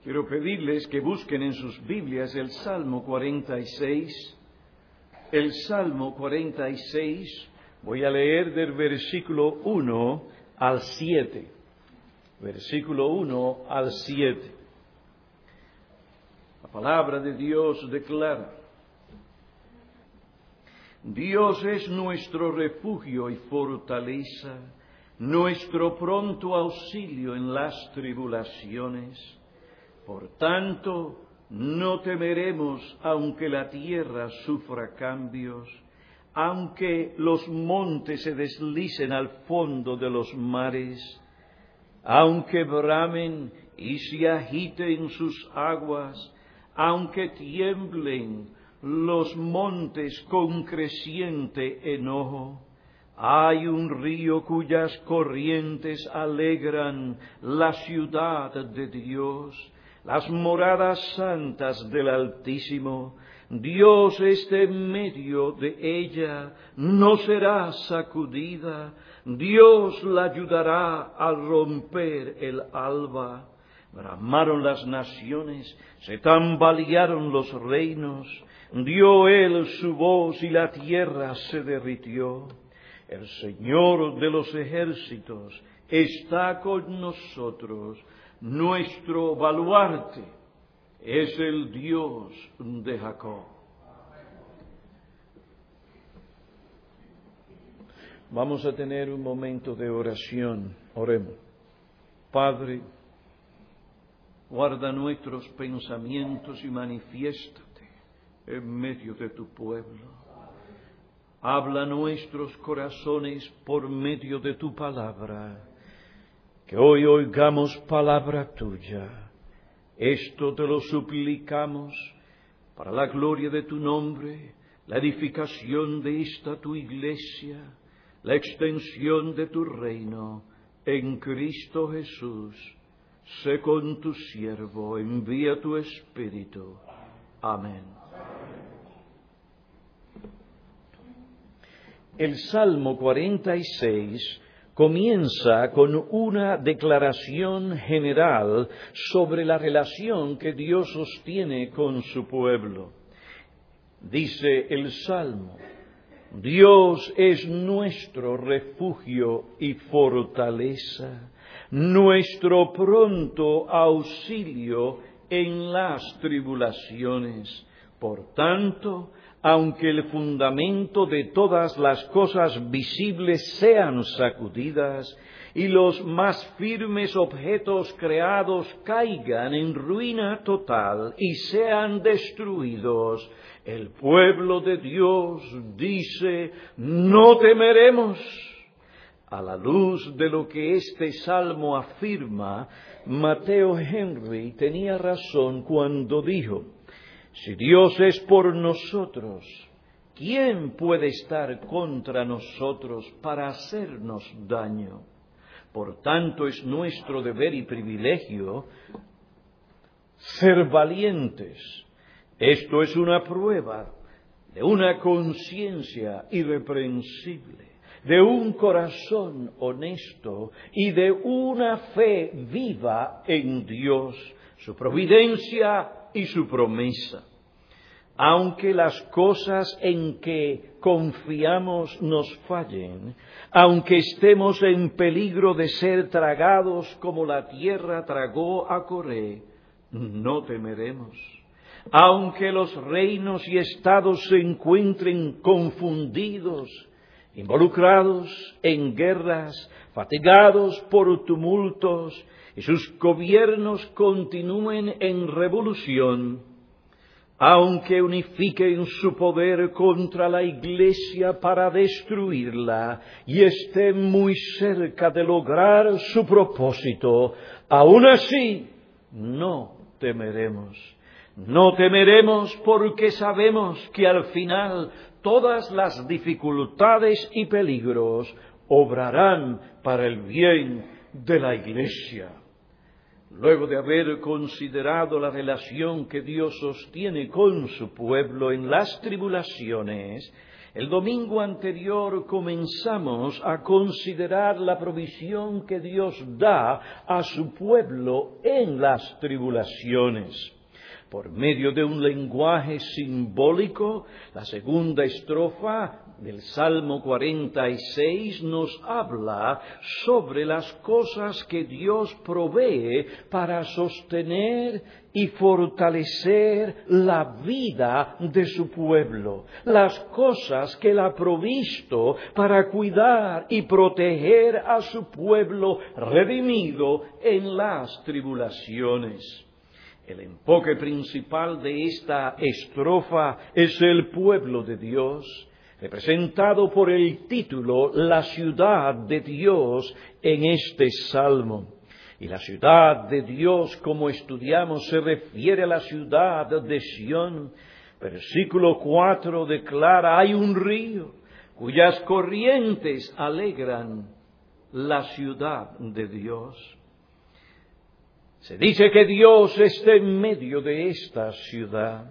Quiero pedirles que busquen en sus Biblias el Salmo 46. El Salmo 46, voy a leer del versículo 1 al 7. Versículo 1 al 7. La palabra de Dios declara: Dios es nuestro refugio y fortaleza, nuestro pronto auxilio en las tribulaciones. Por tanto, no temeremos aunque la tierra sufra cambios, aunque los montes se deslicen al fondo de los mares, aunque bramen y se agiten sus aguas, aunque tiemblen los montes con creciente enojo. Hay un río cuyas corrientes alegran la ciudad de Dios, las moradas santas del Altísimo. Dios está en medio de ella, no será sacudida. Dios la ayudará al romper el alba. Bramaron las naciones, se tambalearon los reinos. Dio él su voz y la tierra se derritió. El Señor de los ejércitos está con nosotros. Nuestro baluarte es el Dios de Jacob. Vamos a tener un momento de oración. Oremos. Padre, guarda nuestros pensamientos y manifiéstate en medio de tu pueblo. Habla nuestros corazones por medio de tu palabra. Que hoy oigamos palabra tuya. Esto te lo suplicamos para la gloria de tu nombre, la edificación de esta tu iglesia, la extensión de tu reino en Cristo Jesús. Sé con tu siervo, envía tu Espíritu. Amén. El Salmo 46 comienza con una declaración general sobre la relación que Dios sostiene con su pueblo. Dice el Salmo: Dios es nuestro refugio y fortaleza, nuestro pronto auxilio en las tribulaciones. Por tanto, aunque el fundamento de todas las cosas visibles sean sacudidas y los más firmes objetos creados caigan en ruina total y sean destruidos, el pueblo de Dios dice: no temeremos. A la luz de lo que este salmo afirma, Mateo Henry tenía razón cuando dijo: si Dios es por nosotros, ¿quién puede estar contra nosotros para hacernos daño? Por tanto, es nuestro deber y privilegio ser valientes. Esto es una prueba de una conciencia irreprensible, de un corazón honesto y de una fe viva en Dios, su providencia y su promesa. Aunque las cosas en que confiamos nos fallen, aunque estemos en peligro de ser tragados como la tierra tragó a Coré, no temeremos. Aunque los reinos y estados se encuentren confundidos, involucrados en guerras, fatigados por tumultos, y sus gobiernos continúen en revolución, aunque unifiquen su poder contra la Iglesia para destruirla y estén muy cerca de lograr su propósito, aún así no temeremos. No temeremos porque sabemos que al final todas las dificultades y peligros obrarán para el bien de la Iglesia. Luego de haber considerado la relación que Dios sostiene con su pueblo en las tribulaciones, El domingo anterior comenzamos a considerar la provisión que Dios da a su pueblo en las tribulaciones. Por medio de un lenguaje simbólico, la segunda estrofa del Salmo 46 nos habla sobre las cosas que Dios provee para sostener y fortalecer la vida de su pueblo, las cosas que Él ha provisto para cuidar y proteger a su pueblo redimido en las tribulaciones. El enfoque principal de esta estrofa es el pueblo de Dios, representado por el título La ciudad de Dios en este salmo. Y la ciudad de Dios, como estudiamos, se refiere a la ciudad de Sión. Versículo 4 declara: hay un río cuyas corrientes alegran la ciudad de Dios. Se dice que Dios está en medio de esta ciudad.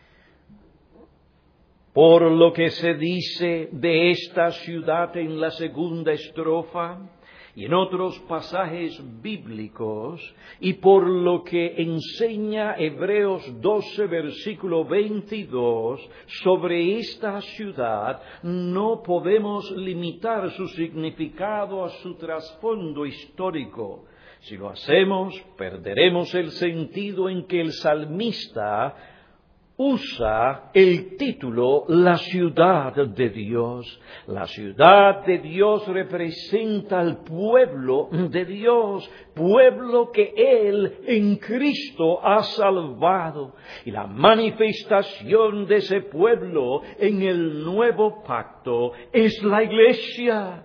Por lo que se dice de esta ciudad en la segunda estrofa y en otros pasajes bíblicos, y por lo que enseña Hebreos 12, versículo 22, sobre esta ciudad, no podemos limitar su significado a su trasfondo histórico. Si lo hacemos, perderemos el sentido en que el salmista usa el título La ciudad de Dios. La ciudad de Dios representa al pueblo de Dios, pueblo que Él en Cristo ha salvado. Y la manifestación de ese pueblo en el nuevo pacto es la iglesia.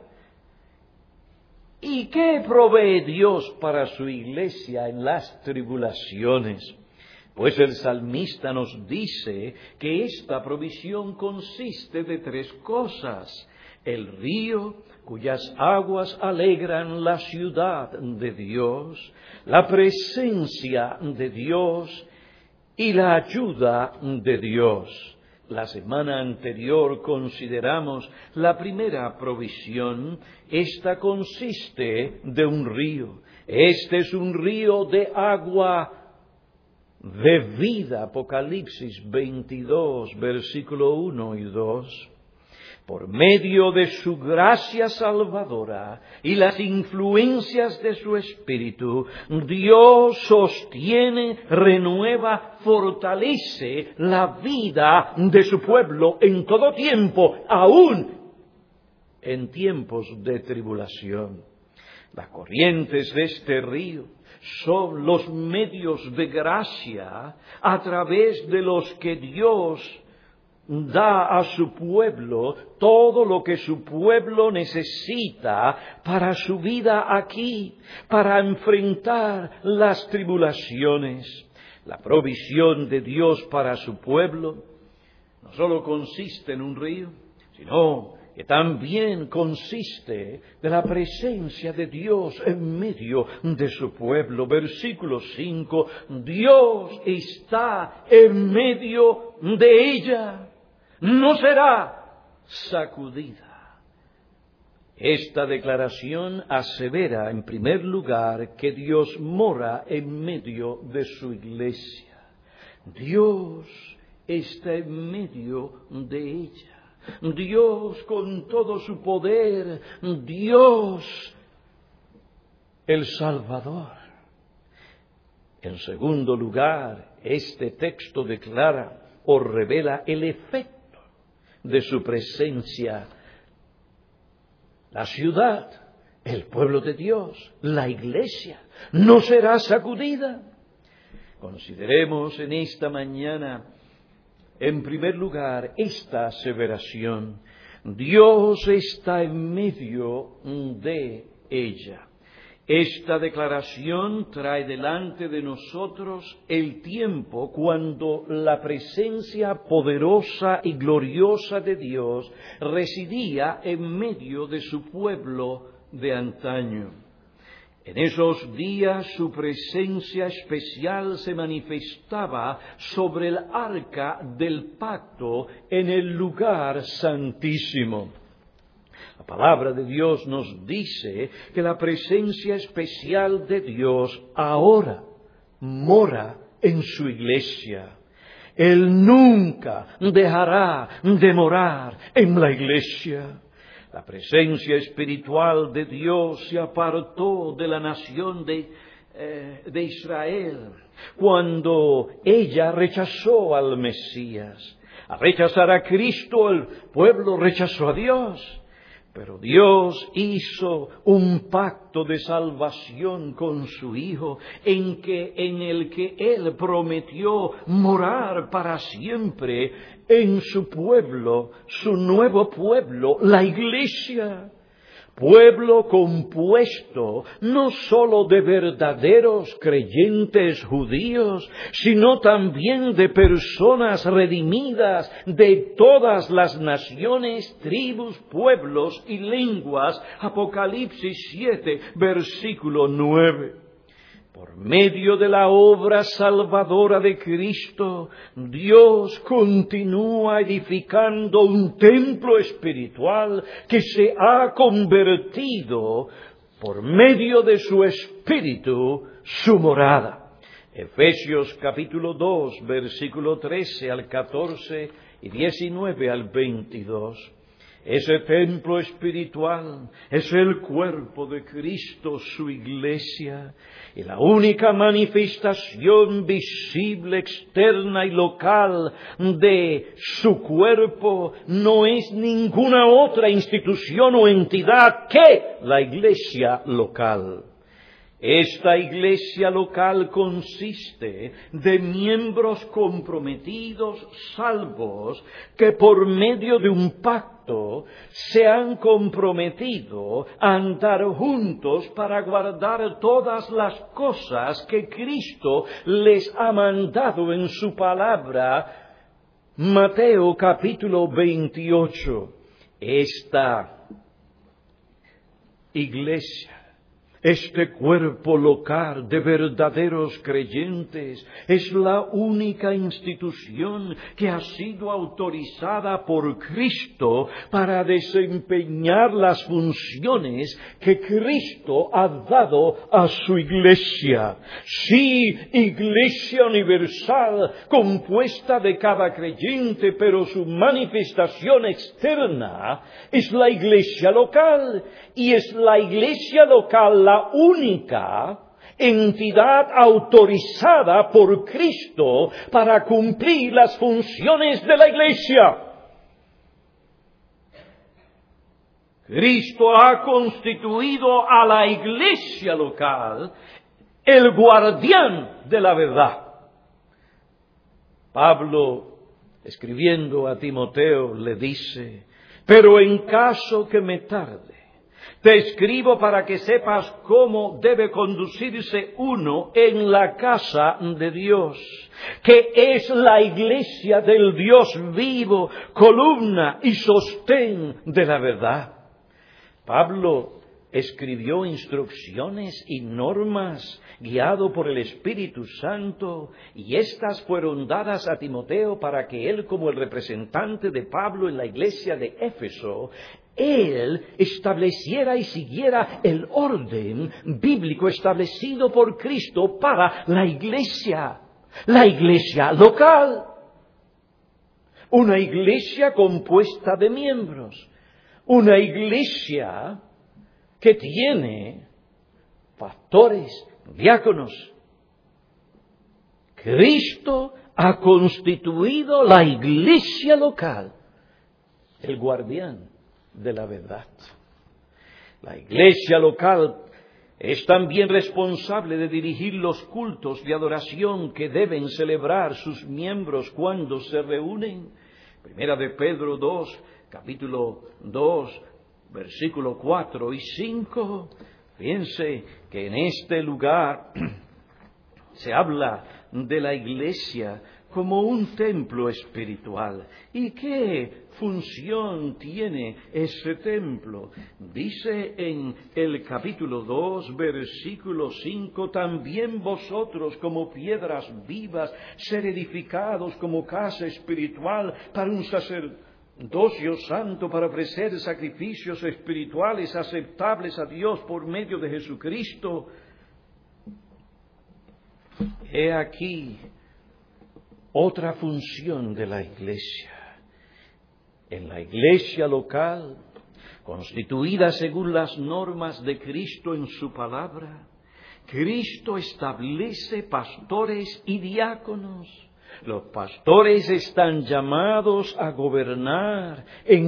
¿Y qué provee Dios para su iglesia en las tribulaciones? Pues el salmista nos dice que esta provisión consiste de tres cosas: el río, cuyas aguas alegran la ciudad de Dios, la presencia de Dios y la ayuda de Dios. La semana anterior consideramos la primera provisión. Esta consiste de un río. Este es un río de agua de vida. Apocalipsis 22, versículo 1 y 2. Por medio de su gracia salvadora y las influencias de su Espíritu, Dios sostiene, renueva, fortalece la vida de su pueblo en todo tiempo, aún en tiempos de tribulación. Las corrientes de este río son los medios de gracia a través de los que Dios da a su pueblo todo lo que su pueblo necesita para su vida aquí, para enfrentar las tribulaciones. La provisión de Dios para su pueblo no solo consiste en un río, sino que también consiste de la presencia de Dios en medio de su pueblo. Versículo 5, Dios está en medio de ella, no será sacudida. Esta declaración asevera, en primer lugar, que Dios mora en medio de su iglesia. Dios está en medio de ella. Dios con todo su poder, Dios el Salvador. En segundo lugar, este texto declara o revela el efecto de su presencia. La ciudad, el pueblo de Dios, la iglesia, no será sacudida. Consideremos en esta mañana, en primer lugar, esta aseveración: Dios está en medio de ella. Esta declaración trae delante de nosotros el tiempo cuando la presencia poderosa y gloriosa de Dios residía en medio de su pueblo de antaño. En esos días su presencia especial se manifestaba sobre el arca del pacto en el lugar santísimo. La palabra de Dios nos dice que la presencia especial de Dios ahora mora en su iglesia. Él nunca dejará de morar en la iglesia. La presencia espiritual de Dios se apartó de la nación de Israel cuando ella rechazó al Mesías. Al rechazar a Cristo, el pueblo rechazó a Dios. Pero Dios hizo un pacto de salvación con su Hijo, en el que Él prometió morar para siempre en su pueblo, su nuevo pueblo, la iglesia. Pueblo compuesto no sólo de verdaderos creyentes judíos, sino también de personas redimidas de todas las naciones, tribus, pueblos y lenguas. Apocalipsis 7, versículo 9. Por medio de la obra salvadora de Cristo, Dios continúa edificando un templo espiritual que se ha convertido, por medio de su Espíritu, su morada. Efesios capítulo 2, versículo 13 al 14 y 19 al 22. Ese templo espiritual es el cuerpo de Cristo, su iglesia, y la única manifestación visible, externa y local de su cuerpo no es ninguna otra institución o entidad que la iglesia local. Esta iglesia local consiste de miembros comprometidos, salvos, que por medio de un pacto se han comprometido a andar juntos para guardar todas las cosas que Cristo les ha mandado en su palabra. Mateo capítulo 28. Esta iglesia, este cuerpo local de verdaderos creyentes, es la única institución que ha sido autorizada por Cristo para desempeñar las funciones que Cristo ha dado a su iglesia. Sí, iglesia universal, compuesta de cada creyente, pero su manifestación externa es la iglesia local, y es la iglesia local la única entidad autorizada por Cristo para cumplir las funciones de la iglesia. Cristo ha constituido a la iglesia local el guardián de la verdad. Pablo, escribiendo a Timoteo, le dice: pero en caso que me tarde, te escribo para que sepas cómo debe conducirse uno en la casa de Dios, que es la iglesia del Dios vivo, columna y sostén de la verdad. Pablo escribió instrucciones y normas guiado por el Espíritu Santo, y éstas fueron dadas a Timoteo para que él, como el representante de Pablo en la iglesia de Éfeso, él estableciera y siguiera el orden bíblico establecido por Cristo para la iglesia local. Una iglesia compuesta de miembros, una iglesia que tiene pastores, diáconos. Cristo ha constituido la iglesia local, el guardián de la verdad. La iglesia local es también responsable de dirigir los cultos de adoración que deben celebrar sus miembros cuando se reúnen. Primera de Pedro 2, capítulo 2, versículo 4 y 5. Fíjense que en este lugar se habla de la iglesia como un templo espiritual. ¿Y qué función tiene ese templo? Dice en el capítulo 2, versículo 5, también vosotros como piedras vivas, ser edificados como casa espiritual para un sacerdocio santo, para ofrecer sacrificios espirituales aceptables a Dios por medio de Jesucristo. He aquí otra función de la iglesia. En la iglesia local, constituida según las normas de Cristo en su palabra, Cristo establece pastores y diáconos. Los pastores están llamados a gobernar,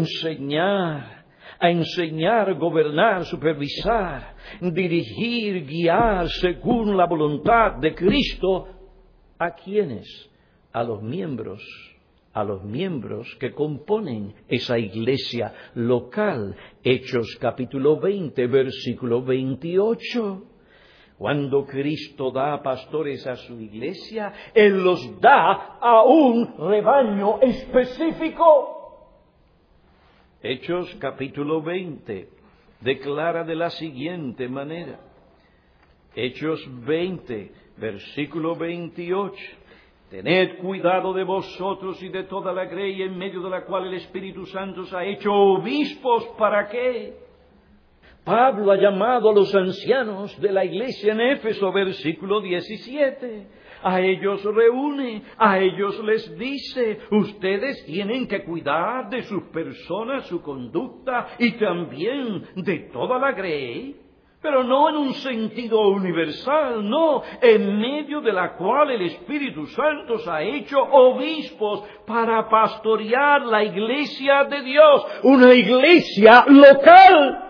a enseñar, gobernar, supervisar, dirigir, guiar según la voluntad de Cristo. ¿A quiénes? A los miembros que componen esa iglesia local. Hechos capítulo 20, versículo 28. Cuando Cristo da pastores a su iglesia, Él los da a un rebaño específico. Hechos capítulo 20 declara de la siguiente manera. Hechos 20, versículo 28. Tened cuidado de vosotros y de toda la grey en medio de la cual el Espíritu Santo os ha hecho obispos. ¿Para qué? Pablo ha llamado a los ancianos de la iglesia en Éfeso, versículo 17. A ellos reúne, a ellos les dice, ustedes tienen que cuidar de sus personas, su conducta y también de toda la grey. Pero no en un sentido universal, no, en medio de la cual el Espíritu Santo os ha hecho obispos para pastorear la iglesia de Dios, una iglesia local.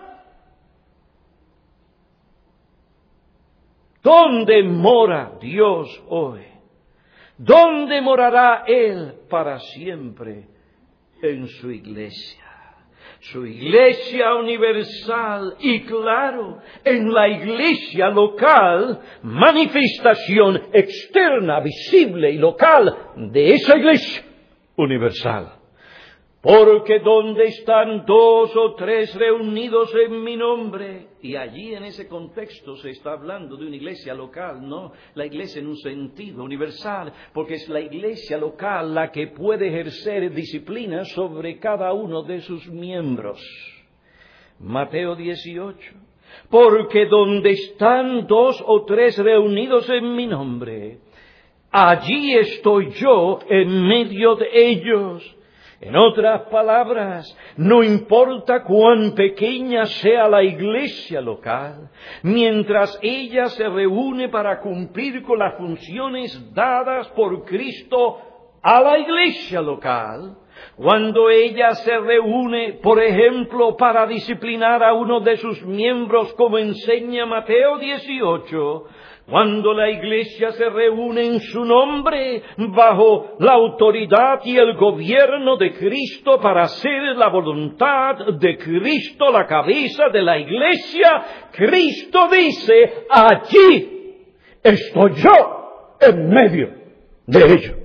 ¿Dónde mora Dios hoy? ¿Dónde morará Él para siempre? En su iglesia. Su iglesia universal y claro, en la iglesia local, manifestación externa, visible y local de esa iglesia universal. Porque donde están 2 o 3 reunidos en mi nombre, y allí en ese contexto se está hablando de una iglesia local, no la iglesia en un sentido universal, porque es la iglesia local la que puede ejercer disciplina sobre cada uno de sus miembros. Mateo 18. Porque donde están 2 o 3 reunidos en mi nombre, allí estoy yo en medio de ellos. En otras palabras, no importa cuán pequeña sea la iglesia local, mientras ella se reúne para cumplir con las funciones dadas por Cristo a la iglesia local, cuando ella se reúne, por ejemplo, para disciplinar a uno de sus miembros, como enseña Mateo 18, cuando la iglesia se reúne en su nombre, bajo la autoridad y el gobierno de Cristo para hacer la voluntad de Cristo, la cabeza de la iglesia, Cristo dice, allí estoy yo en medio de ellos.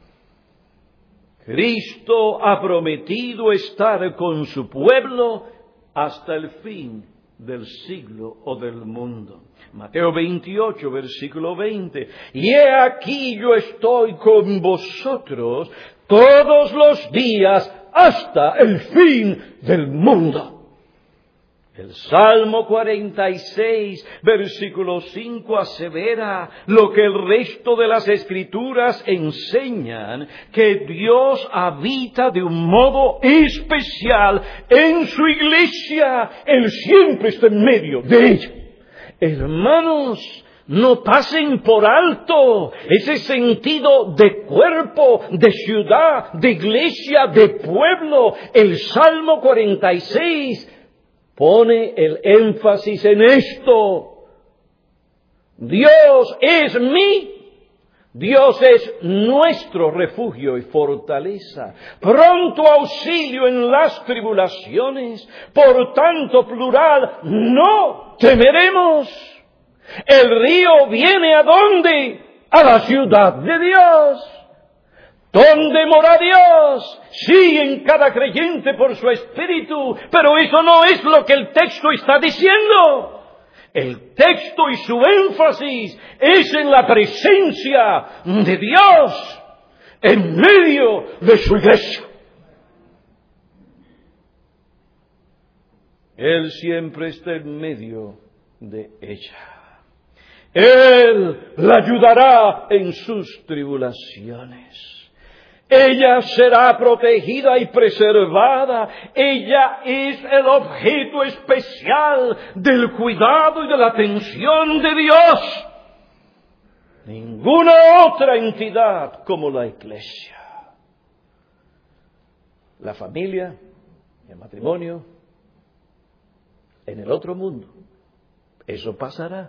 Cristo ha prometido estar con su pueblo hasta el fin del siglo o del mundo. Mateo 28, versículo 20. Y he aquí yo estoy con vosotros todos los días hasta el fin del mundo. El Salmo 46, versículo 5, asevera lo que el resto de las Escrituras enseñan, que Dios habita de un modo especial en su iglesia. Él siempre está en medio de ella. Hermanos, no pasen por alto ese sentido de cuerpo, de ciudad, de iglesia, de pueblo. El Salmo 46 pone el énfasis en esto. Dios es Dios es nuestro refugio y fortaleza, pronto auxilio en las tribulaciones. Por tanto, plural, no temeremos. El río viene ¿a dónde? A la ciudad de Dios. ¿Dónde mora Dios? Sí, en cada creyente por su Espíritu, pero eso no es lo que el texto está diciendo. El texto y su énfasis es en la presencia de Dios en medio de su iglesia. Él siempre está en medio de ella. Él la ayudará en sus tribulaciones. Ella será protegida y preservada. Ella es el objeto especial del cuidado y de la atención de Dios. Ninguna otra entidad como la iglesia. La familia, el matrimonio, en el otro mundo. Eso pasará.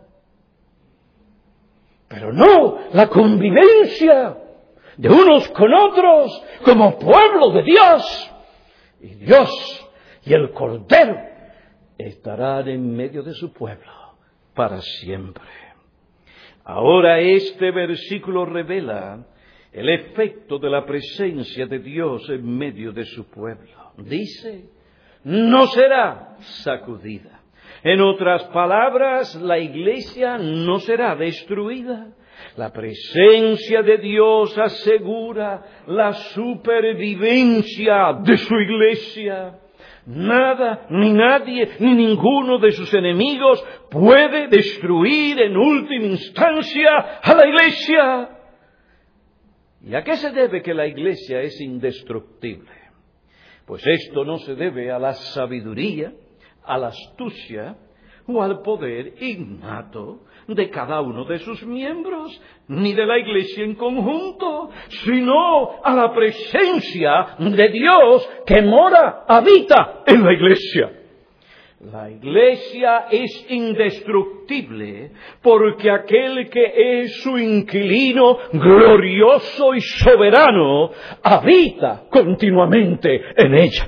Pero no la convivencia de unos con otros como pueblo de Dios. Y Dios y el Cordero estarán en medio de su pueblo para siempre. Ahora este versículo revela el efecto de la presencia de Dios en medio de su pueblo. Dice, no será sacudida. En otras palabras, la iglesia no será destruida. La presencia de Dios asegura la supervivencia de su iglesia. Nada, ni nadie, ni ninguno de sus enemigos puede destruir en última instancia a la iglesia. ¿Y a qué se debe que la iglesia es indestructible? Pues esto no se debe a la sabiduría, a la astucia o al poder innato de cada uno de sus miembros, ni de la iglesia en conjunto, sino a la presencia de Dios que habita en la iglesia. La iglesia es indestructible porque aquel que es su inquilino glorioso y soberano habita continuamente en ella.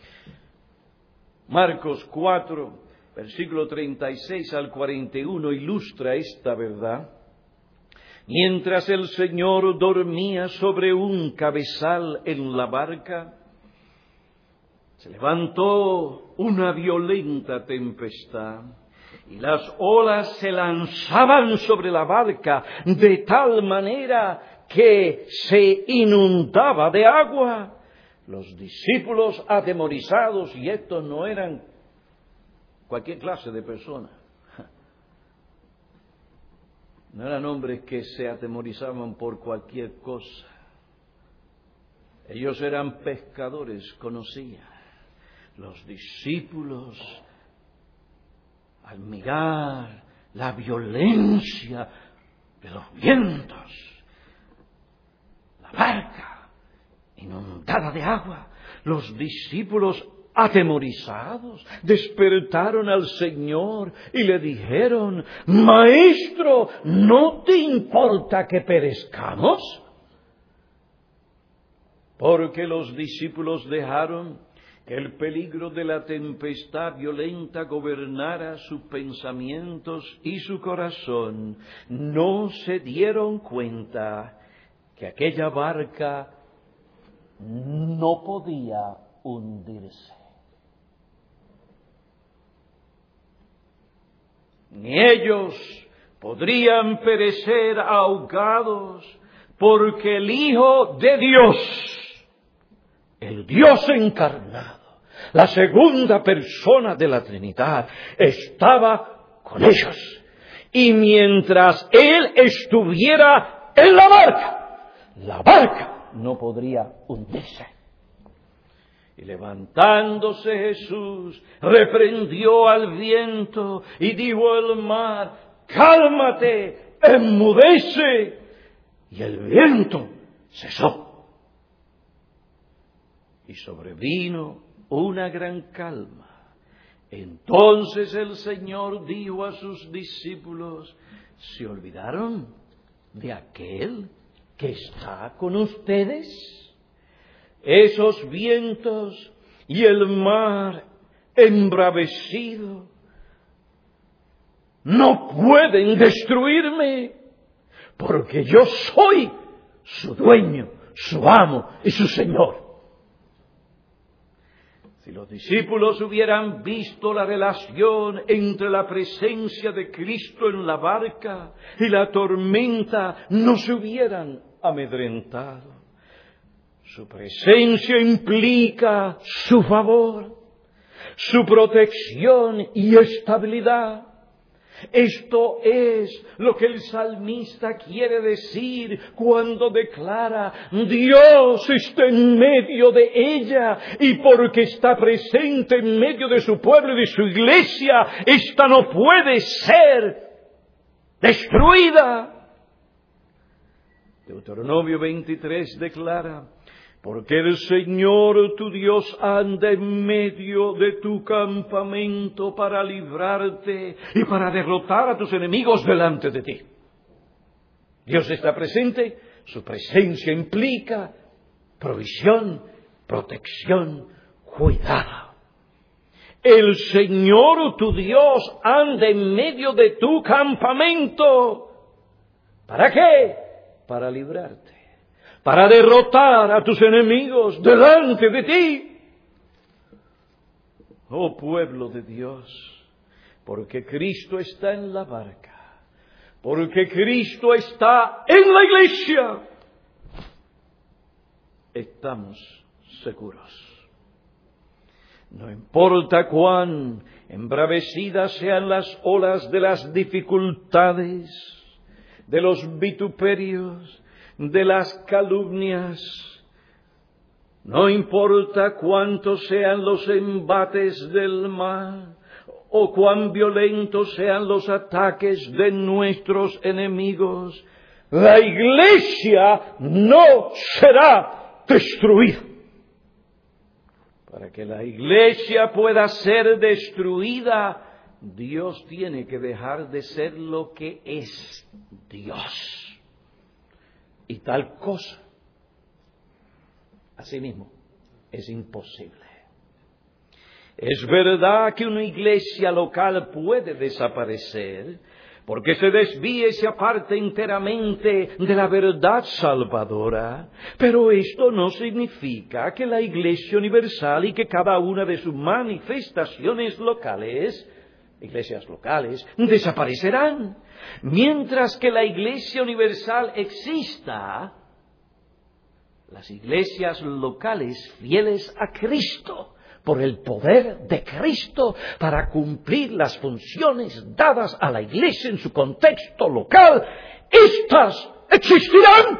Marcos 4, versículo 36 al 41 ilustra esta verdad. Mientras el Señor dormía sobre un cabezal en la barca, se levantó una violenta tempestad y las olas se lanzaban sobre la barca de tal manera que se inundaba de agua. Los discípulos atemorizados, y estos no eran cualquier clase de persona, no eran hombres que se atemorizaban por cualquier cosa. Ellos eran pescadores, conocían. Los discípulos, al mirar la violencia de los vientos, la barca inundada de agua, los discípulos atemorizados despertaron al Señor y le dijeron: Maestro, ¿no te importa que perezcamos? Porque los discípulos dejaron que el peligro de la tempestad violenta gobernara sus pensamientos y su corazón. No se dieron cuenta que aquella barca no podía hundirse. Ni ellos podrían perecer ahogados, porque el Hijo de Dios, el Dios encarnado, la segunda persona de la Trinidad, estaba con ellos. Y mientras Él estuviera en la barca no podría hundirse. Y levantándose Jesús, reprendió al viento y dijo al mar: cálmate, enmudece. Y el viento cesó. Y sobrevino una gran calma. Entonces el Señor dijo a sus discípulos: ¿se olvidaron de aquel que está con ustedes? Esos vientos y el mar embravecido no pueden destruirme, porque yo soy su dueño, su amo y su Señor. Si los discípulos hubieran visto la relación entre la presencia de Cristo en la barca y la tormenta, no se hubieran amedrentado. Su presencia implica su favor, su protección y estabilidad. Esto es lo que el salmista quiere decir cuando declara: Dios está en medio de ella, y porque está presente en medio de su pueblo y de su iglesia, esta no puede ser destruida. Deuteronomio 23 declara: porque el Señor tu Dios anda en medio de tu campamento para librarte y para derrotar a tus enemigos delante de ti. Dios está presente, su presencia implica provisión, protección, cuidado. El Señor tu Dios anda en medio de tu campamento. ¿Para qué? Para librarte, para derrotar a tus enemigos delante de ti. Oh pueblo de Dios, porque Cristo está en la barca, porque Cristo está en la iglesia, estamos seguros. No importa cuán embravecidas sean las olas de las dificultades, de los vituperios, de las calumnias, no importa cuántos sean los embates del mal o cuán violentos sean los ataques de nuestros enemigos, la iglesia no será destruida. Para que la iglesia pueda ser destruida, Dios tiene que dejar de ser lo que es Dios. Y tal cosa, asimismo, es imposible. Es verdad que una iglesia local puede desaparecer porque se desvíe y se aparte enteramente de la verdad salvadora, pero esto no significa que la iglesia universal y que cada una de sus manifestaciones locales, iglesias locales, desaparecerán. Mientras que la iglesia universal exista, las iglesias locales fieles a Cristo, por el poder de Cristo, para cumplir las funciones dadas a la iglesia en su contexto local, éstas existirán.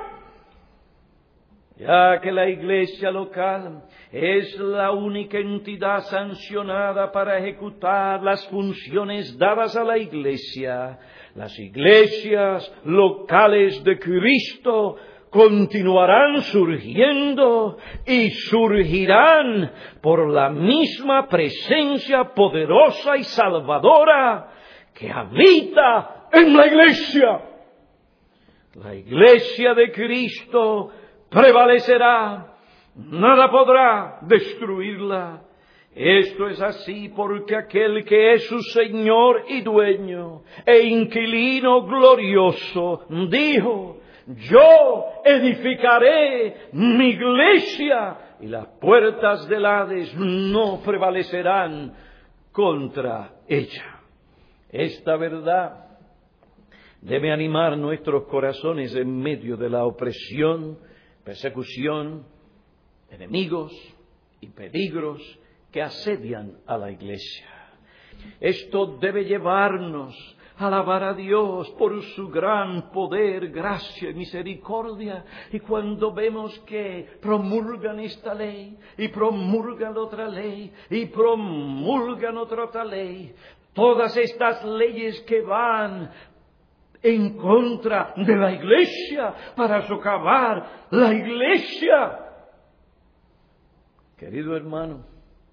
Ya que la iglesia local es la única entidad sancionada para ejecutar las funciones dadas a la iglesia, las iglesias locales de Cristo continuarán surgiendo y surgirán por la misma presencia poderosa y salvadora que habita en la iglesia. La iglesia de Cristo prevalecerá, nada podrá destruirla. Esto es así porque aquel que es su Señor y dueño e inquilino glorioso dijo: yo edificaré mi iglesia y las puertas del Hades no prevalecerán contra ella. Esta verdad debe animar nuestros corazones en medio de la opresión, persecución, enemigos y peligros que asedian a la iglesia. Esto debe llevarnos a alabar a Dios por su gran poder, gracia y misericordia. Y cuando vemos que promulgan esta ley, y promulgan otra ley, y promulgan otra ley, todas estas leyes que van en contra de la iglesia para socavar la iglesia. Querido hermano,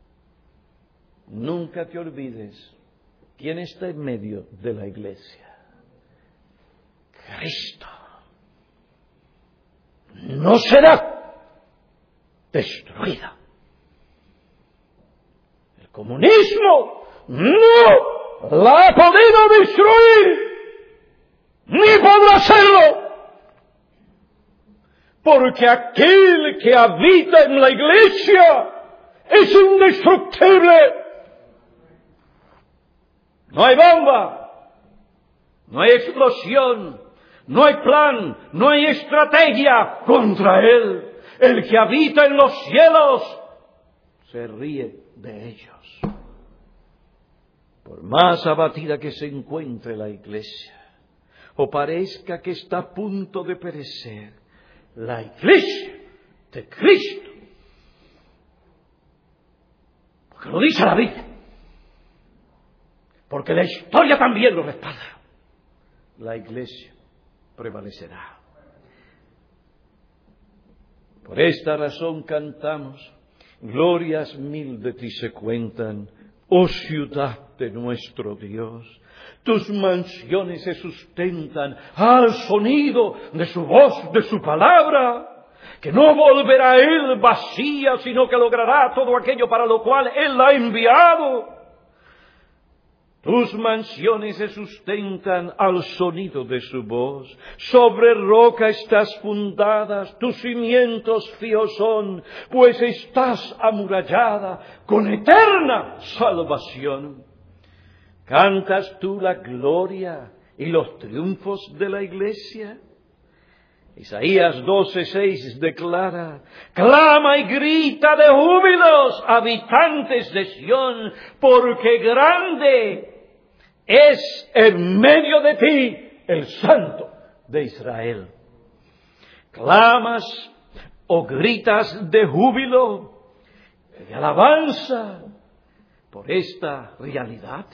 nunca te olvides quién está en medio de la iglesia. Cristo. No será destruida. El comunismo no la ha podido destruir, ni podrá hacerlo. porque aquel que habita en la iglesia es indestructible. No hay bomba, no hay explosión, no hay plan, no hay estrategia contra él. El que habita en los cielos se ríe de ellos. Por más abatida que se encuentre la iglesia, o parezca que está a punto de perecer, la iglesia de Cristo, porque lo dice la Biblia, porque la historia también lo respalda, la iglesia prevalecerá. Por esta razón cantamos: glorias mil de ti se cuentan, oh ciudad de nuestro Dios. Tus mansiones se sustentan al sonido de su voz, de su palabra, que no volverá él vacía, sino que logrará todo aquello para lo cual él la ha enviado. Tus mansiones se sustentan al sonido de su voz. Sobre roca estás fundadas, tus cimientos fijos son, pues estás amurallada con eterna salvación. ¿Cantas tú la gloria y los triunfos de la iglesia? Isaías 12:6 declara: clama y grita de júbilos, habitantes de Sión, porque grande es en medio de ti el Santo de Israel. ¿Clamas o gritas de júbilo, de alabanza por esta realidad?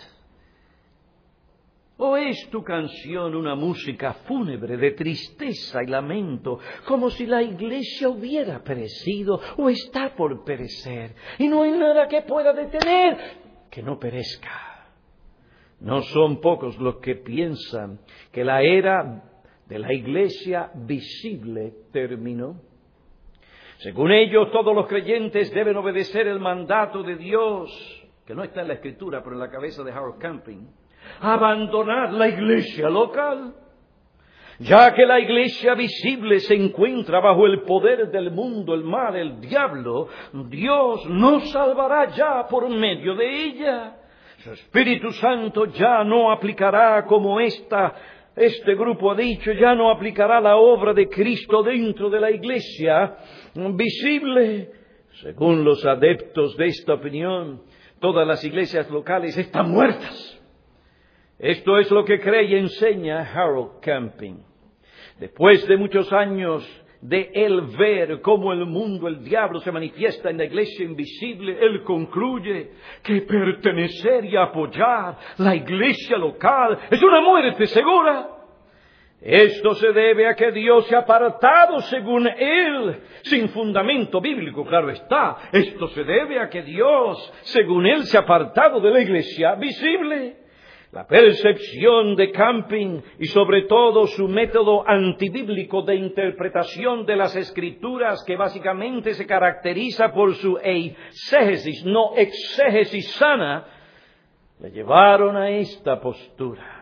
¿O es tu canción una música fúnebre de tristeza y lamento, como si la iglesia hubiera perecido o está por perecer, y no hay nada que pueda detener que no perezca? No son pocos los que piensan que la era de la iglesia visible terminó. Según ellos, todos los creyentes deben obedecer el mandato de Dios, que no está en la Escritura, pero en la cabeza de Harold Camping: abandonar la iglesia local. Ya que la iglesia visible se encuentra bajo el poder del mundo, el mal, el diablo, Dios no salvará ya por medio de ella. Su Espíritu Santo ya no aplicará, como este grupo ha dicho, ya no aplicará la obra de Cristo dentro de la iglesia visible. Según los adeptos de esta opinión, todas las iglesias locales están muertas. Esto es lo que cree y enseña Harold Camping. Después de muchos años de él ver cómo el mundo, el diablo, se manifiesta en la iglesia invisible, él concluye que pertenecer y apoyar la iglesia local es una muerte segura. Esto se debe a que Dios se ha apartado, según él, sin fundamento bíblico, claro está. Esto se debe a que Dios, según él, se ha apartado de la iglesia visible. La percepción de Camping y sobre todo su método antibíblico de interpretación de las Escrituras, que básicamente se caracteriza por su eisegesis, no exégesis sana, le llevaron a esta postura.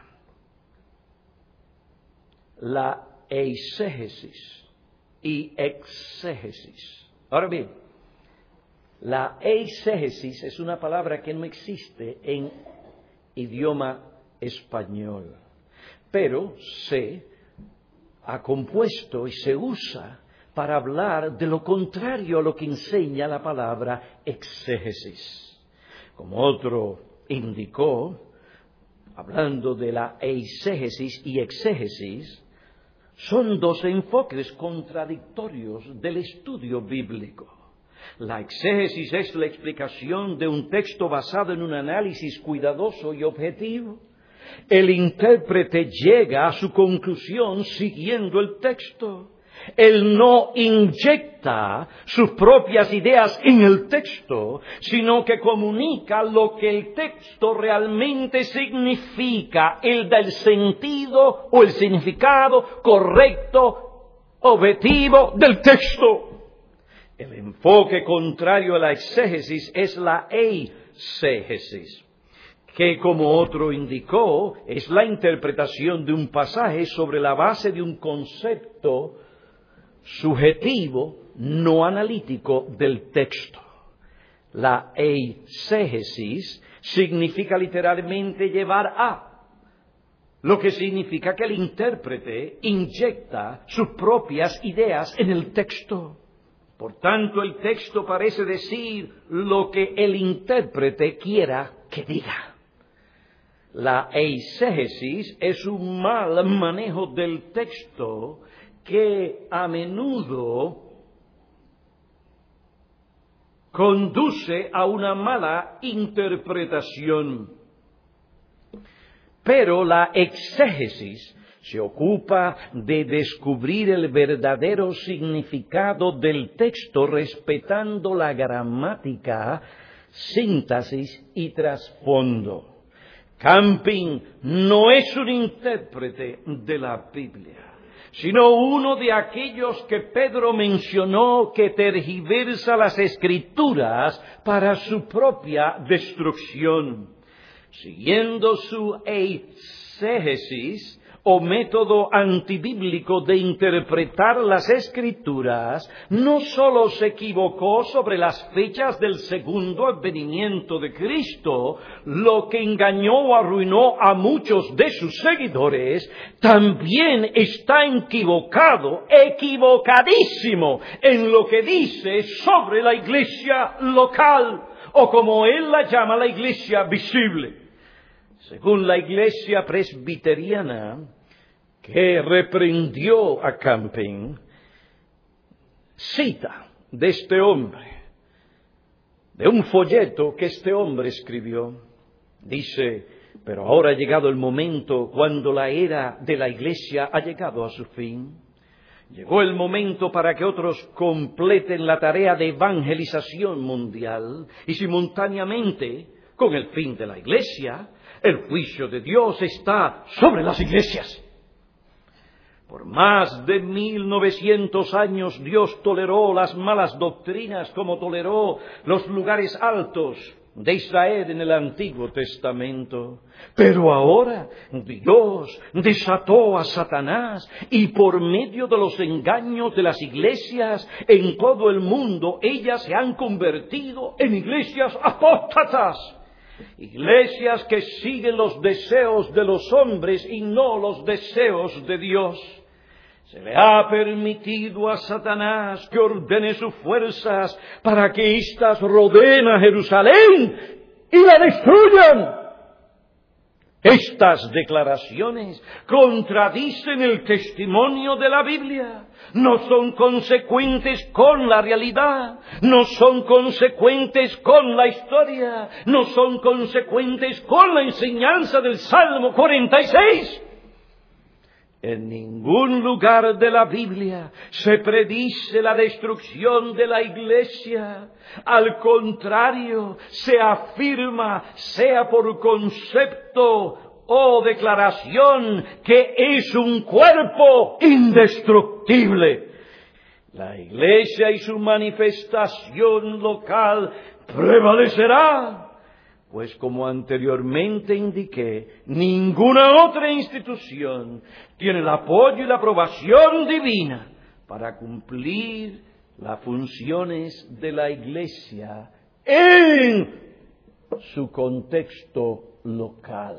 La eisegesis y exégesis. Ahora bien, la eisegesis es una palabra que no existe en idioma español, pero se ha compuesto y se usa para hablar de lo contrario a lo que enseña la palabra exégesis. Como otro indicó, hablando de la eisegesis y exégesis, son dos enfoques contradictorios del estudio bíblico. La exégesis es la explicación de un texto basado en un análisis cuidadoso y objetivo. El intérprete llega a su conclusión siguiendo el texto. Él no inyecta sus propias ideas en el texto, sino que comunica lo que el texto realmente significa. Él da el sentido o el significado correcto, objetivo del texto. El enfoque contrario a la exégesis es la eisegesis, que, como otro indicó, es la interpretación de un pasaje sobre la base de un concepto subjetivo no analítico del texto. La eisegesis significa literalmente llevar a, lo que significa que el intérprete inyecta sus propias ideas en el texto. Por tanto, el texto parece decir lo que el intérprete quiera que diga. La eisegesis es un mal manejo del texto que a menudo conduce a una mala interpretación. Pero la exégesis se ocupa de descubrir el verdadero significado del texto respetando la gramática, síntesis y trasfondo. Camping no es un intérprete de la Biblia, sino uno de aquellos que Pedro mencionó que tergiversa las Escrituras para su propia destrucción. Siguiendo su eisegesis, o método antibíblico de interpretar las Escrituras, no sólo se equivocó sobre las fechas del segundo advenimiento de Cristo, lo que engañó o arruinó a muchos de sus seguidores, también está equivocadísimo en lo que dice sobre la iglesia local, o como él la llama, la iglesia visible. Según la iglesia presbiteriana, que reprendió a Camping, cita de este hombre, de un folleto que este hombre escribió. Dice: pero ahora ha llegado el momento cuando la era de la iglesia ha llegado a su fin. Llegó el momento para que otros completen la tarea de evangelización mundial y simultáneamente, con el fin de la iglesia, el juicio de Dios está sobre las iglesias. Por más de 1900 años Dios toleró las malas doctrinas como toleró los lugares altos de Israel en el Antiguo Testamento. Pero ahora Dios desató a Satanás y por medio de los engaños de las iglesias en todo el mundo, ellas se han convertido en iglesias apóstatas. Iglesias que siguen los deseos de los hombres y no los deseos de Dios. Se le ha permitido a Satanás que ordene sus fuerzas para que éstas rodeen a Jerusalén y la destruyan. Estas declaraciones contradicen el testimonio de la Biblia. No son consecuentes con la realidad, no son consecuentes con la historia, no son consecuentes con la enseñanza del Salmo 46. En ningún lugar de la Biblia se predice la destrucción de la iglesia. Al contrario, se afirma, sea por concepto o declaración, que es un cuerpo indestructible. La iglesia y su manifestación local prevalecerá. Pues como anteriormente indiqué, ninguna otra institución tiene el apoyo y la aprobación divina para cumplir las funciones de la iglesia en su contexto local.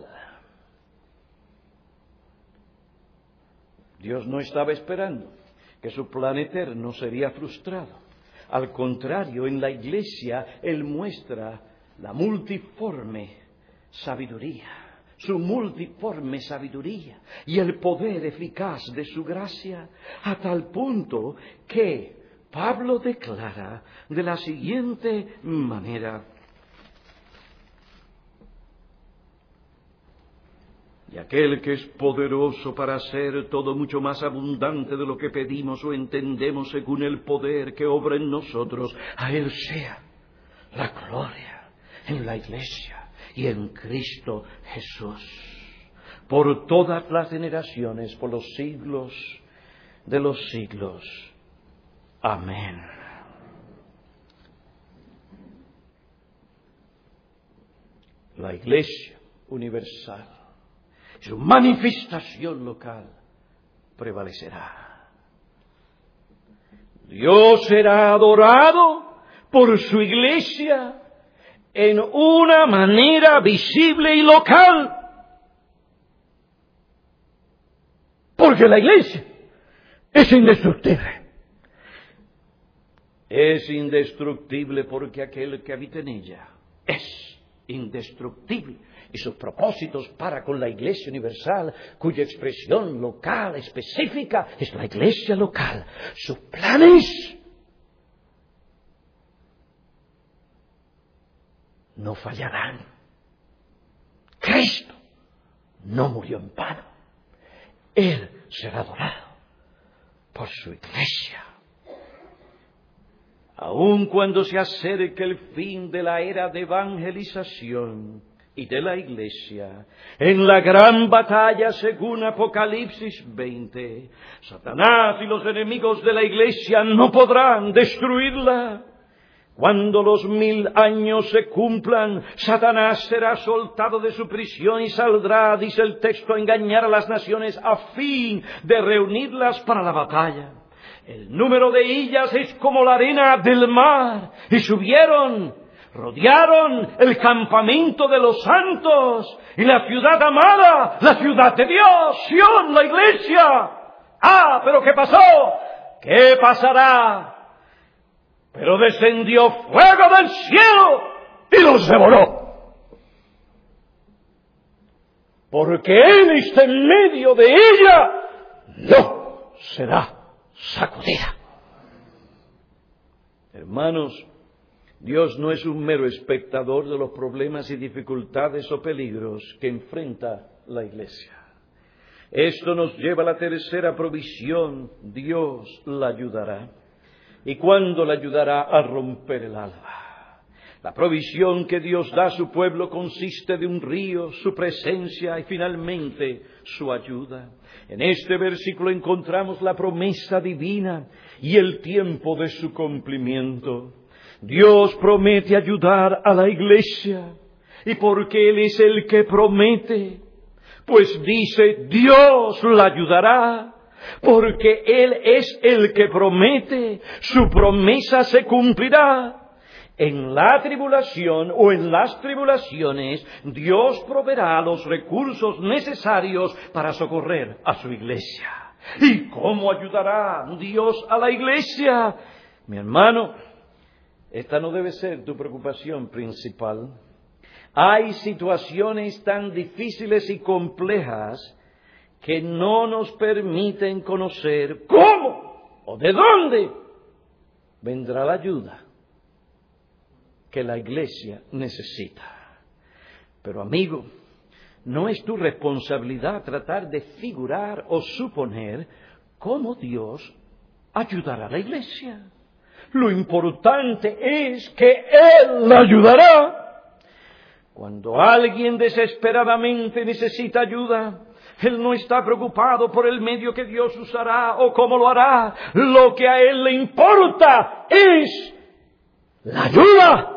Dios no estaba esperando que su plan eterno sería frustrado. Al contrario, en la iglesia Él muestra la multiforme sabiduría, su multiforme sabiduría y el poder eficaz de su gracia, a tal punto que Pablo declara de la siguiente manera: y aquel que es poderoso para hacer todo mucho más abundante de lo que pedimos o entendemos según el poder que obra en nosotros, a Él sea la gloria en la iglesia y en Cristo Jesús, por todas las generaciones, por los siglos de los siglos. Amén. La iglesia universal, su manifestación local, prevalecerá. Dios será adorado por su iglesia en una manera visible y local. Porque la iglesia es indestructible. Es indestructible porque aquel que habita en ella es indestructible. Y sus propósitos para con la iglesia universal, cuya expresión local específica es la iglesia local. Sus planes no fallarán. Cristo no murió en vano. Él será adorado por su iglesia. Aun cuando se acerque el fin de la era de evangelización y de la iglesia, en la gran batalla según Apocalipsis 20, Satanás y los enemigos de la iglesia no podrán destruirla. Cuando los 1000 años se cumplan, Satanás será soltado de su prisión y saldrá, dice el texto, a engañar a las naciones a fin de reunirlas para la batalla. El número de ellas es como la arena del mar, y subieron, rodearon el campamento de los santos y la ciudad amada, la ciudad de Dios, Sión, la iglesia. Ah, pero ¿qué pasó? ¿Qué pasará? Pero descendió fuego del cielo y los devoró. Porque Él está en medio de ella, no será sacudida. Hermanos, Dios no es un mero espectador de los problemas y dificultades o peligros que enfrenta la iglesia. Esto nos lleva a la tercera provisión. Dios la ayudará. ¿Y cuándo la ayudará? A romper el alba. La provisión que Dios da a su pueblo consiste de un río, su presencia y finalmente su ayuda. En este versículo encontramos la promesa divina y el tiempo de su cumplimiento. Dios promete ayudar a la iglesia. ¿Y por qué Él es el que promete? Pues dice, Dios la ayudará. Porque Él es el que promete, su promesa se cumplirá. En la tribulación o en las tribulaciones, Dios proveerá los recursos necesarios para socorrer a su iglesia. ¿Y cómo ayudará Dios a la iglesia? Mi hermano, esta no debe ser tu preocupación principal. Hay situaciones tan difíciles y complejas que no nos permiten conocer cómo o de dónde vendrá la ayuda que la iglesia necesita. Pero amigo, no es tu responsabilidad tratar de figurar o suponer cómo Dios ayudará a la iglesia. Lo importante es que Él la ayudará. Cuando alguien desesperadamente necesita ayuda, Él no está preocupado por el medio que Dios usará o cómo lo hará. Lo que a Él le importa es la ayuda.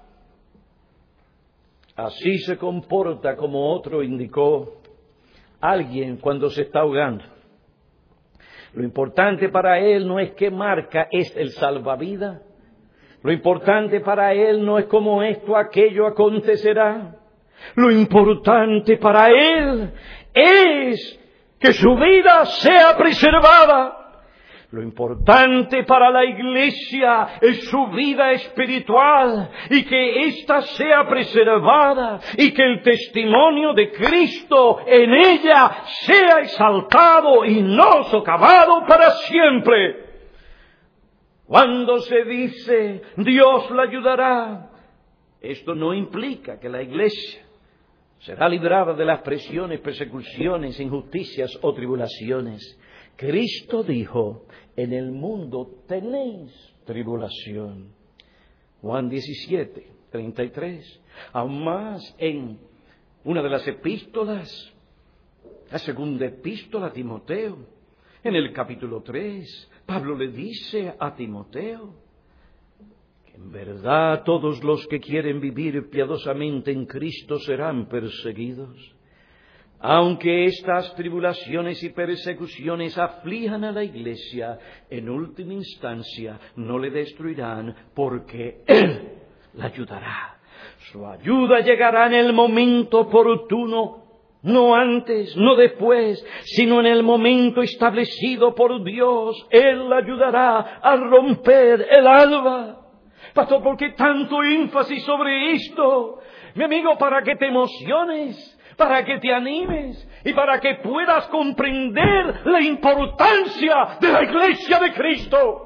Así se comporta, como otro indicó, alguien cuando se está ahogando. Lo importante para Él no es qué marca es el salvavidas. Lo importante para Él no es cómo esto o aquello acontecerá. Lo importante para Él es que su vida sea preservada. Lo importante para la iglesia es su vida espiritual y que ésta sea preservada y que el testimonio de Cristo en ella sea exaltado y no socavado para siempre. Cuando se dice Dios la ayudará, esto no implica que la iglesia será librada de las presiones, persecuciones, injusticias o tribulaciones. Cristo dijo, en el mundo tenéis tribulación. Juan 17, 33. Aún más en una de las epístolas, la segunda epístola a Timoteo, en el capítulo 3, Pablo le dice a Timoteo que en verdad todos los que quieren vivir piadosamente en Cristo serán perseguidos. Aunque estas tribulaciones y persecuciones aflijan a la Iglesia, en última instancia no le destruirán, porque Él la ayudará. Su ayuda llegará en el momento oportuno, no antes, no después, sino en el momento establecido por Dios. Él la ayudará a romper el alba. Pastor, ¿por qué tanto énfasis sobre esto? Mi amigo, para que te emociones, para que te animes y para que puedas comprender la importancia de la Iglesia de Cristo.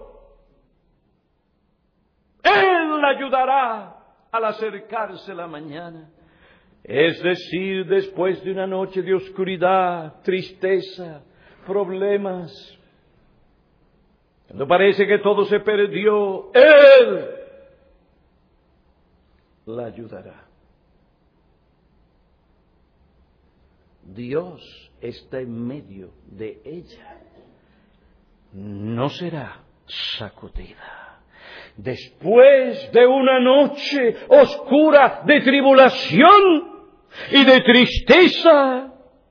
Él la ayudará al acercarse la mañana. Es decir, después de una noche de oscuridad, tristeza, problemas, cuando parece que todo se perdió, Él la ayudará. Dios está en medio de ella. No será sacudida. Después de una noche oscura de tribulación y de tristeza,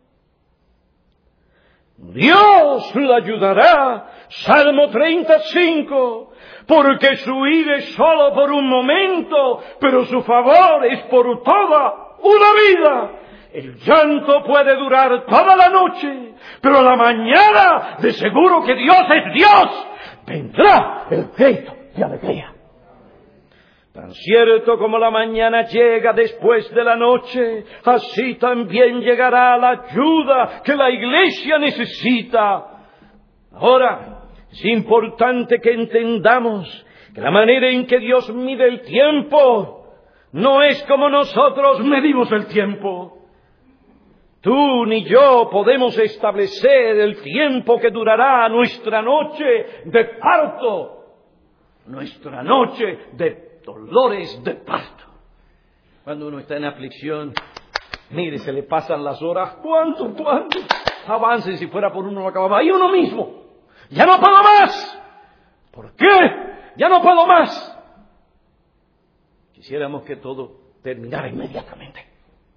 Dios la ayudará. Salmo 35. Porque su ira es solo por un momento, pero su favor es por toda una vida. El llanto puede durar toda la noche, pero a la mañana, de seguro que Dios es Dios, vendrá el grito de alegría. Tan cierto como la mañana llega después de la noche, así también llegará la ayuda que la Iglesia necesita. Ahora, es importante que entendamos que la manera en que Dios mide el tiempo no es como nosotros medimos el tiempo. Tú ni yo podemos establecer el tiempo que durará nuestra noche de parto, nuestra noche de dolores de parto. Cuando uno está en aflicción, mire, se le pasan las horas. ¿Cuánto? Avance, si fuera por uno lo acababa. Y uno mismo, ya no puedo más. ¿Por qué? Ya no puedo más. Quisiéramos que todo terminara inmediatamente.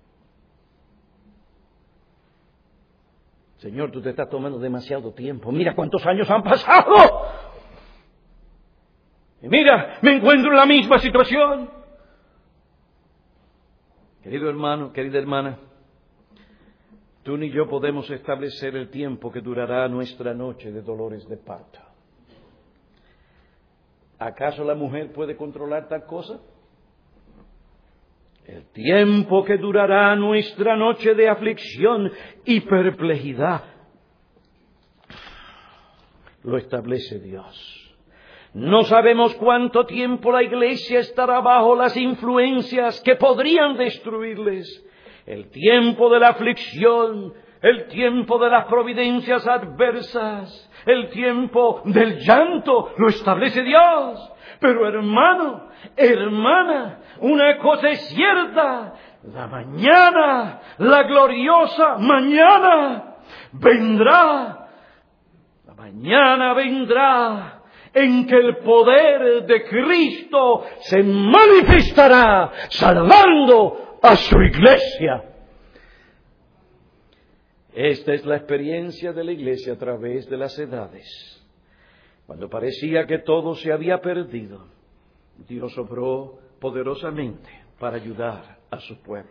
Señor, tú te estás tomando demasiado tiempo. Mira cuántos años han pasado. Y mira, me encuentro en la misma situación. Querido hermano, querida hermana, tú ni yo podemos establecer el tiempo que durará nuestra noche de dolores de parto. ¿Acaso la mujer puede controlar tal cosa? El tiempo que durará nuestra noche de aflicción y perplejidad lo establece Dios. No sabemos cuánto tiempo la Iglesia estará bajo las influencias que podrían destruirles. El tiempo de la aflicción, el tiempo de las providencias adversas, el tiempo del llanto lo establece Dios. Pero hermano, hermana, una cosa es cierta, la mañana, la gloriosa mañana vendrá, la mañana vendrá en que el poder de Cristo se manifestará salvando a su Iglesia. Esta es la experiencia de la Iglesia a través de las edades. Cuando parecía que todo se había perdido, Dios obró poderosamente para ayudar a su pueblo.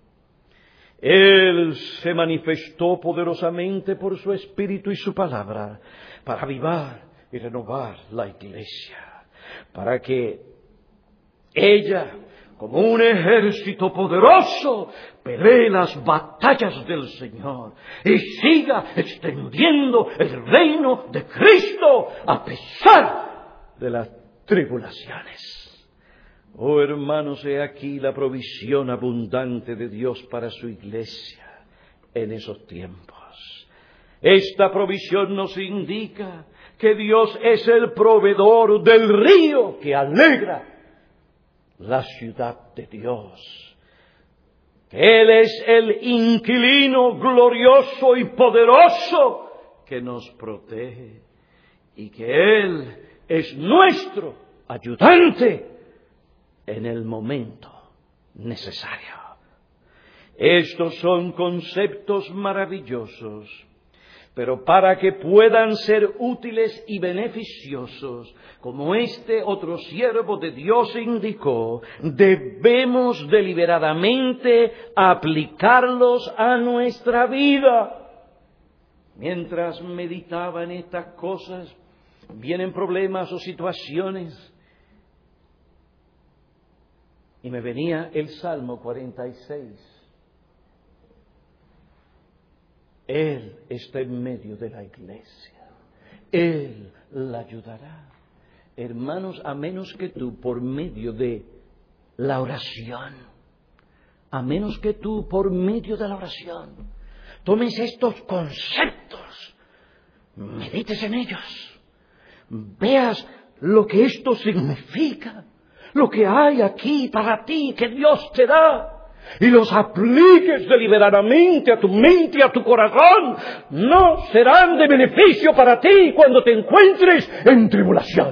Él se manifestó poderosamente por su Espíritu y su palabra para avivar y renovar la Iglesia, para que ella, como un ejército poderoso, pelee las batallas del Señor y siga extendiendo el reino de Cristo a pesar de las tribulaciones. Oh hermanos, he aquí la provisión abundante de Dios para su Iglesia en esos tiempos. Esta provisión nos indica que Dios es el proveedor del río que alegra la ciudad de Dios. Que Él es el inquilino glorioso y poderoso que nos protege y que Él es nuestro ayudante en el momento necesario. Estos son conceptos maravillosos, pero para que puedan ser útiles y beneficiosos, como este otro siervo de Dios indicó, debemos deliberadamente aplicarlos a nuestra vida. Mientras meditaba en estas cosas, vienen problemas o situaciones, y me venía el Salmo 46. Él está en medio de la iglesia. Él la ayudará. Hermanos, a menos que tú, por medio de la oración, a menos que tú, por medio de la oración, tomes estos conceptos, medites en ellos, veas lo que esto significa, lo que hay aquí para ti, que Dios te da, y los apliques deliberadamente a tu mente y a tu corazón, no serán de beneficio para ti cuando te encuentres en tribulación.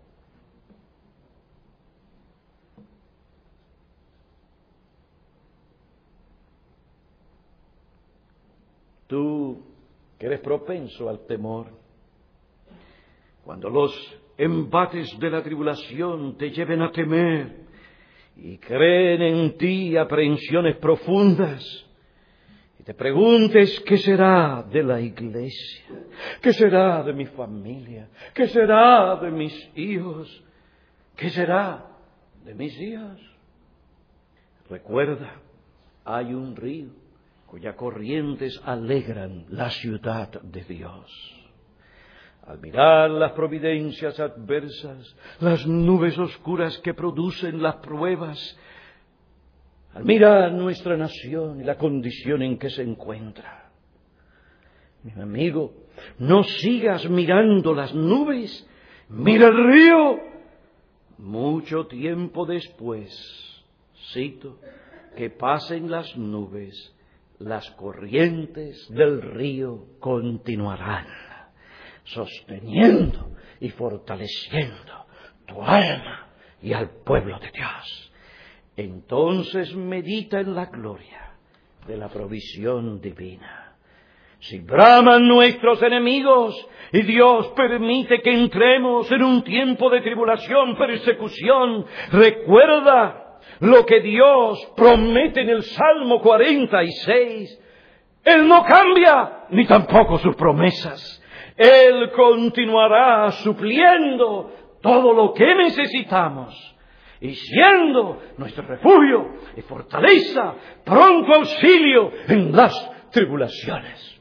Tú, que eres propenso al temor, cuando los embates de la tribulación te lleven a temer y creen en ti aprehensiones profundas, y te preguntes qué será de la iglesia, qué será de mi familia, qué será de mis hijos, qué será de mis días. Recuerda, hay un río cuyas corrientes alegran la ciudad de Dios. Al mirar las providencias adversas, las nubes oscuras que producen las pruebas, al mirar nuestra nación y la condición en que se encuentra, mi amigo, no sigas mirando las nubes, mira el río. Mucho tiempo después, cito, que pasen las nubes, las corrientes del río continuarán, sosteniendo y fortaleciendo tu alma y al pueblo de Dios. Entonces medita en la gloria de la provisión divina. Si braman nuestros enemigos y Dios permite que entremos en un tiempo de tribulación, persecución, recuerda lo que Dios promete en el Salmo 46. Él no cambia, ni tampoco sus promesas. Él continuará supliendo todo lo que necesitamos y siendo nuestro refugio y fortaleza, pronto auxilio en las tribulaciones.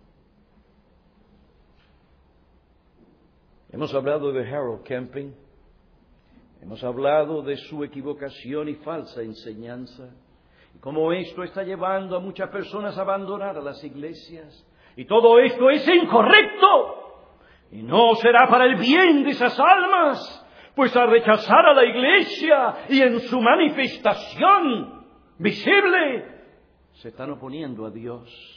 Hemos hablado de Harold Camping, hemos hablado de su equivocación y falsa enseñanza, y cómo esto está llevando a muchas personas a abandonar a las iglesias. Y todo esto es incorrecto, y no será para el bien de esas almas, pues al rechazar a la iglesia y en su manifestación visible, se están oponiendo a Dios,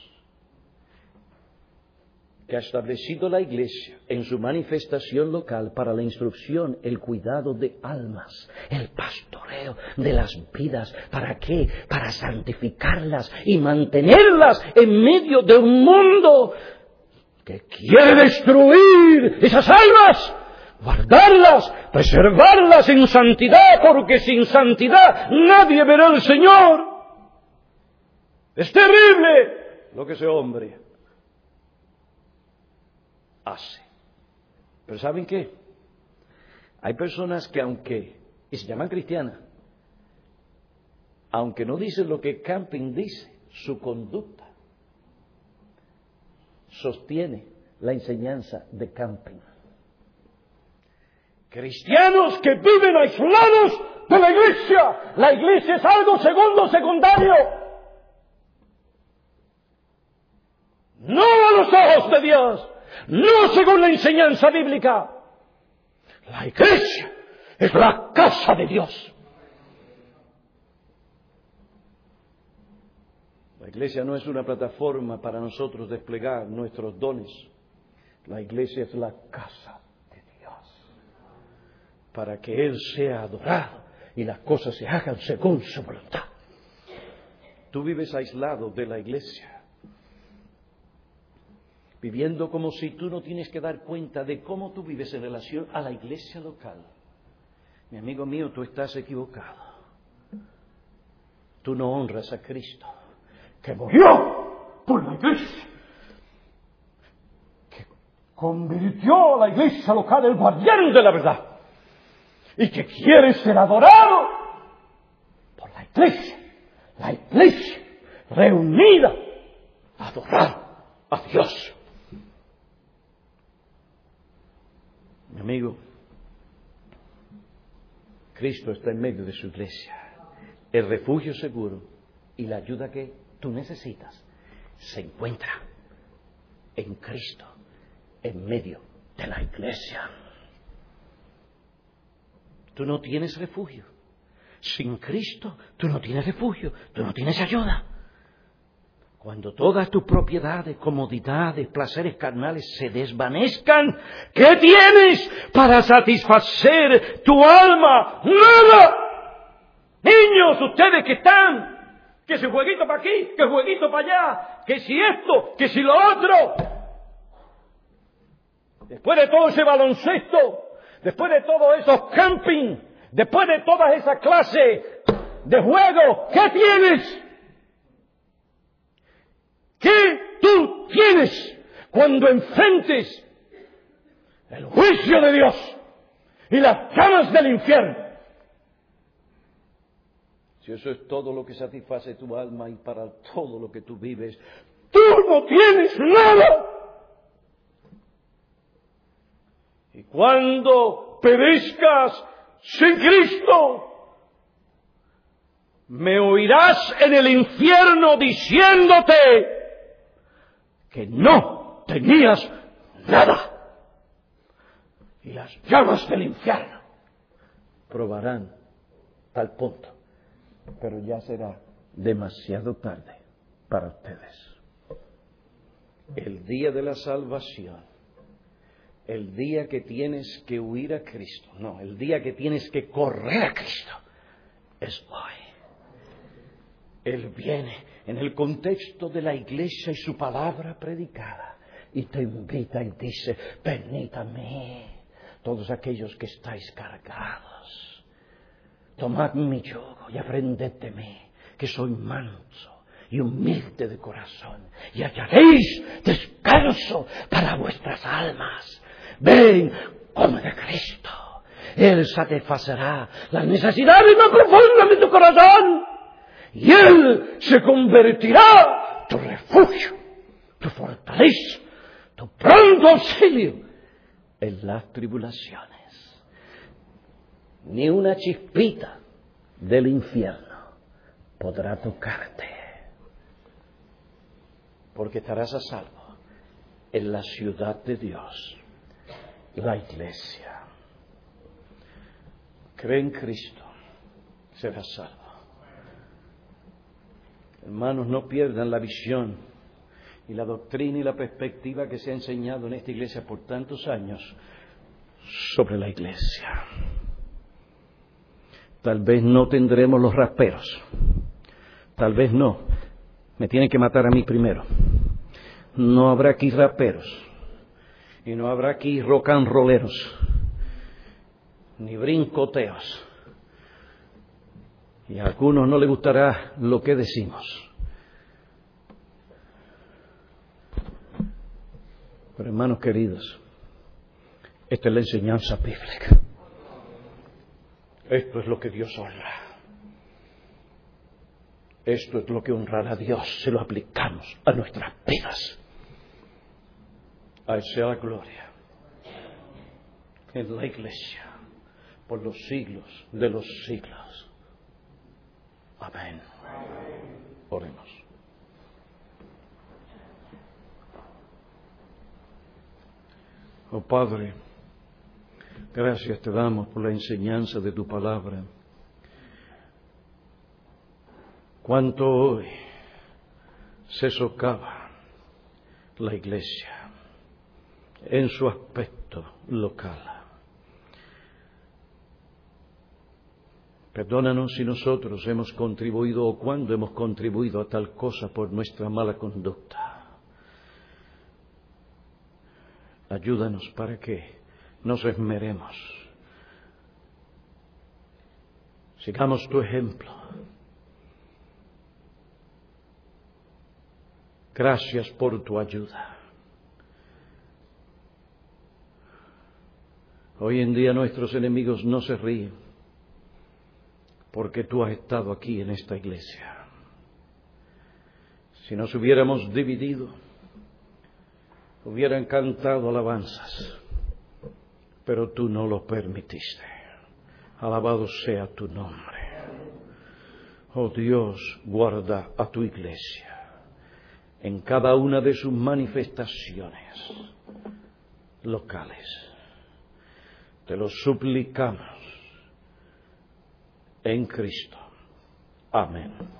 que ha establecido la iglesia en su manifestación local para la instrucción, el cuidado de almas, el pastoreo de las vidas. ¿Para qué? Para santificarlas y mantenerlas en medio de un mundo que quiere destruir esas almas, guardarlas, preservarlas en santidad, porque sin santidad nadie verá al Señor. Es terrible lo que ese hombre hace. Pero ¿saben qué? Hay personas que y se llaman cristianas, aunque no dicen lo que Camping dice, su conducta sostiene la enseñanza de Camping. Cristianos que viven aislados de la iglesia. La iglesia es algo secundario. No a los ojos de Dios. No según la enseñanza bíblica. La iglesia es la casa de Dios. La iglesia no es una plataforma para nosotros desplegar nuestros dones. La iglesia es la casa de Dios, para que Él sea adorado y las cosas se hagan según su voluntad. Tú vives aislado de la iglesia, viviendo como si tú no tienes que dar cuenta de cómo tú vives en relación a la iglesia local. Mi amigo mío, tú estás equivocado. Tú no honras a Cristo, que murió por la iglesia, que convirtió a la iglesia local el guardián de la verdad, y que quiere ser adorado por la iglesia reunida a adorar a Dios. Mi amigo, Cristo está en medio de su iglesia, el refugio seguro y la ayuda que tú necesitas se encuentra en Cristo, en medio de la iglesia. Tú no tienes refugio. Sin Cristo, tú no tienes refugio, tú no tienes ayuda. Cuando todas tus propiedades, comodidades, placeres carnales se desvanezcan, ¿qué tienes para satisfacer tu alma? ¡Nada! Niños, ustedes que están, que si jueguito para aquí, que jueguito para allá, que si esto, que si lo otro. Después de todo ese baloncesto, después de todo esos camping, después de todas esas clases de juego, ¿qué tienes? ¿Qué tú tienes cuando enfrentes el juicio de Dios y las llamas del infierno? Si eso es todo lo que satisface tu alma y para todo lo que tú vives, tú no tienes nada. Y cuando perezcas sin Cristo, me oirás en el infierno diciéndote que no tenías nada. Y las llamas del infierno probarán tal punto. Pero ya será demasiado tarde para ustedes. El día de la salvación, el día que tienes que huir a Cristo, no, el día que tienes que correr a Cristo, es hoy. Él viene en el contexto de la iglesia y su palabra predicada y te invita y dice: venid a mí, todos aquellos que estáis cargados, tomad mi yugo y aprended de mí, que soy manso y humilde de corazón, y hallaréis descanso para vuestras almas. Ven, come de Cristo. Él satisfacerá las necesidades más profundas de tu corazón. Y Él se convertirá tu refugio, tu fortaleza, tu pronto auxilio en las tribulaciones. Ni una chispita del infierno podrá tocarte, porque estarás a salvo en la ciudad de Dios, la iglesia. Cree en Cristo, serás salvo. Hermanos, no pierdan la visión y la doctrina y la perspectiva que se ha enseñado en esta iglesia por tantos años sobre la iglesia. Tal vez no tendremos los rasperos. Tal vez no. Me tienen que matar a mí primero. No habrá aquí raperos. Y no habrá aquí rock and rolleros. Ni brincoteos. Y a algunos no les gustará lo que decimos. Pero hermanos queridos, esta es la enseñanza bíblica. Esto es lo que Dios honra. Esto es lo que honrará a Dios si lo aplicamos a nuestras vidas. A Él sea la gloria en la iglesia por los siglos de los siglos. Amén. Oremos. Oh Padre, gracias te damos por la enseñanza de tu palabra. Cuánto hoy se socava la iglesia en su aspecto local. Perdónanos si nosotros hemos contribuido o cuando hemos contribuido a tal cosa por nuestra mala conducta. Ayúdanos para que nos esmeremos. Sigamos tu ejemplo. Gracias por tu ayuda. Hoy en día nuestros enemigos no se ríen porque tú has estado aquí en esta iglesia. Si nos hubiéramos dividido, hubieran cantado alabanzas, pero tú no lo permitiste. Alabado sea tu nombre. Oh Dios, guarda a tu iglesia en cada una de sus manifestaciones locales. Te lo suplicamos en Cristo. Amén.